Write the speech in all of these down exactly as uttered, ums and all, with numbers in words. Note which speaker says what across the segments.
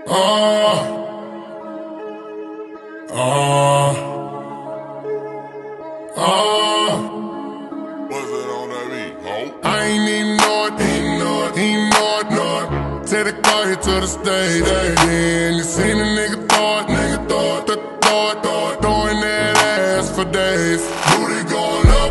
Speaker 1: Uh, uh, uh.
Speaker 2: What's that on that beat, ho?
Speaker 1: I ain't even know it, ain't know it, ain't know it, know it. Take the car here to the stage, then you seen a nigga throw it, nigga throw it, th throw it, throw it, throwing that ass for days. Booty going up,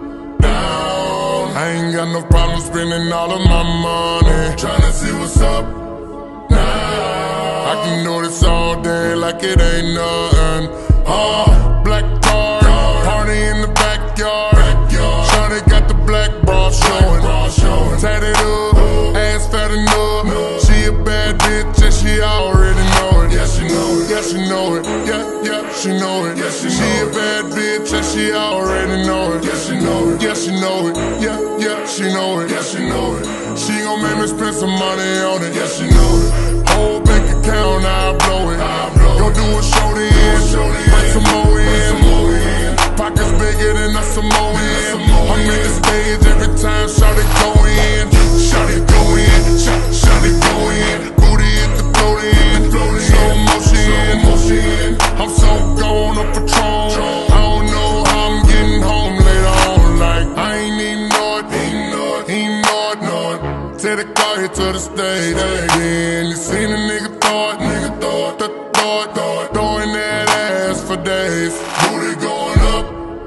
Speaker 1: down. I ain't got no problem spending all of my money, tryna see what's up now. I can do this all day like it ain't nothing. Uh, black car, party in the backyard. Shawty got the black bra showing, tatted up, ass fat enough. She a bad bitch and she already know it. Yeah, she know it. Yeah, she know it. Yeah, yeah, she know it. Yeah, she, she a bad bitch and she already know it. Yeah, she know it. Yeah, she know it. Yeah, yeah, she know it. Yeah, she know it. She gon' make me spend some money on it. Yeah, she know it. Whole bank account, I blow it. Go do a show to end, bring some more in. Pockets bigger than a Samoan. I'm in the stage every time, shout it go in. Shout it go in, shout, shout it go in. Booty hit the float in, slow motion. I'm so gone on Patron. I don't know how I'm getting home later on. Like, I ain't even know it, ain't know it, ain't know it, know it. Take the car here to the stage, then you seen a nigga throw it, nigga throw it, th throw it, throw it, throwing that ass for days. Booty going up,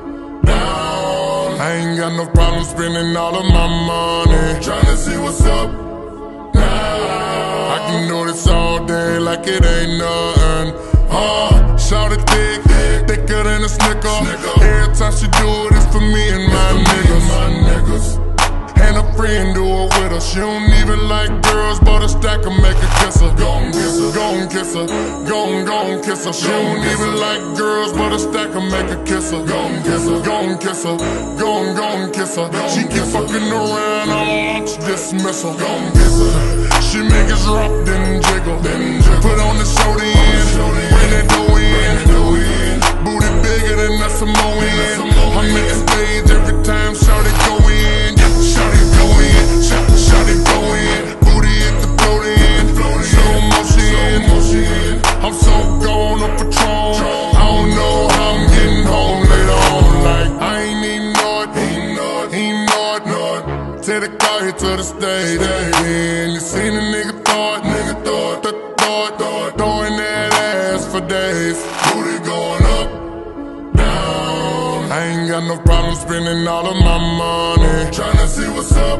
Speaker 1: down. I ain't got no problem spending all of my money, tryna see what's up now. I can do this all day like it ain't nothing. Uh, shout it thick, thicker than a snicker. Every time she do it, it's for me and my niggas. And a friend do it with her. She don't even like girls, but a stack will make her kiss her. Gon' kiss her, gon' kiss her, gon' gon' kiss her. She don't even like girls, but a stack will make her kiss her. Gon' kiss her, gon' kiss her, gon' gon' kiss her. She keep fucking around, I'll launch dismissal. Gon' kiss her. She make it drop, then jiggle. Put on the show the end, bring that dough in. Booty bigger than a Samoan. I'm in the stage every time, shout it go in. Shout it go in, shout, shout it go in. Booty hit the float in, slow motion. I'm so gone on Patron. I don't know how I'm getting home later on. Like, I ain't even know it, ain't know it, ain't know it, know it. Take the car here to the stage, then you seen a nigga throw it, nigga throw it, th throw it, throw it, throwing that ass for days. Booty going up, down. I ain't got no problem spending all of my money, tryna see what's up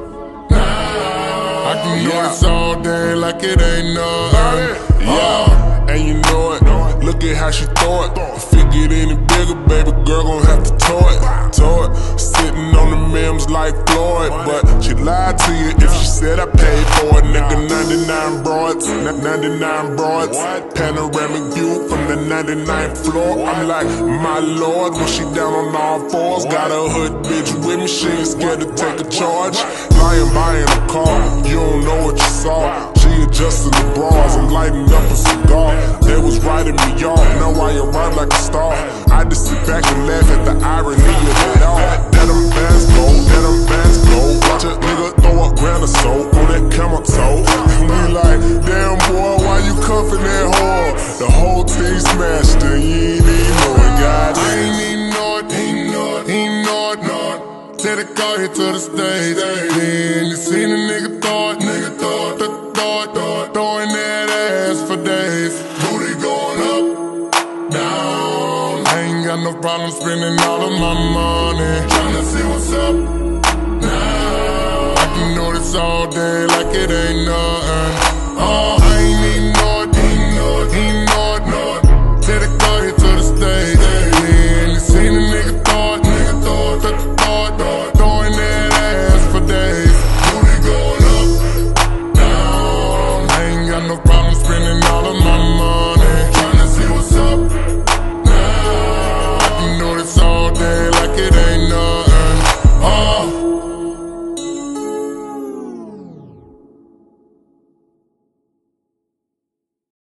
Speaker 1: now. I can do this all day like it ain't nothing.
Speaker 2: Yeah, and you know it. Look at how she throw it. If it get any bigger, baby girl gon' have to tow it. Tow it. Sitting on the memes like Floyd, but she lied to you if she said I paid for it. Nigga, ninety-nine broads, ninety-nine broads. Panoramic view from the ninety-ninth floor. I'm like, my lord, when she down on all fours. Got a hood bitch with me, she ain't scared to take a charge. Lying by in a car, you don't know what you saw. She adjusting the bras, I'm lighting up a cigar. They was writing me off, now I arrive like a star. I just sit back and laugh at the irony of it all. Let them fans go, let them fans go. Watch a nigga throw a grand or so on that camel toe. And we like, damn boy, why you cuffing that whore? The whole team smashed and you ain't even know it, goddamn.
Speaker 1: I ain't even know it, ain't know it, ain't know it, know it. Take the car here to the stage, then you seen a nigga throw it, nigga throw it, th throw it, throw it, throwing that ass for days. Booty going up, down. I ain't got no problem spending all of my money, tryna see what's up now. I can do this all day like it ain't nothing.